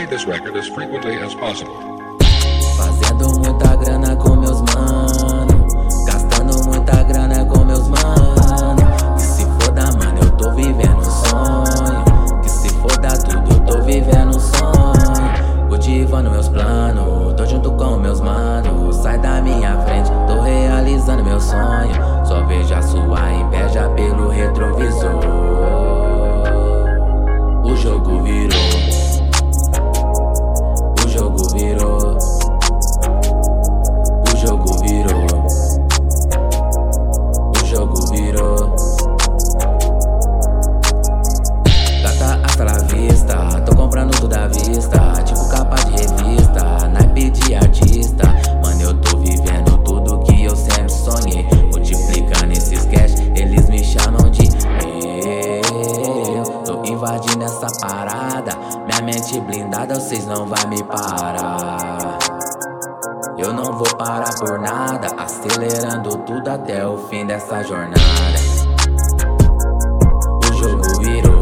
play this record as frequently as possible. Fazendo muita grana com meus mano, gastando muita grana com meus mano. Que se foda, mano, eu tô vivendo um sonho. Que se foda tudo, eu tô vivendo um sonho. Cultivando meus planos, tô junto com meus manos. Sai da minha frente, tô realizando meu sonho. Só vejo a sua inveja pelo retrovisor. O jogo virou. O jogo virou. O jogo virou. O jogo virou. Gata hasta la vista, tô comprando tudo à vista. Tipo capa de revista, naipe de artista. Mano, eu tô vivendo tudo que eu sempre sonhei. Multiplicando esses cash, eles me chamam de eu. Tô invadindo essa parada, minha mente blindada, vocês não vai me parar. Eu não vou parar por nada, acelerando tudo até o fim dessa jornada. O jogo virou.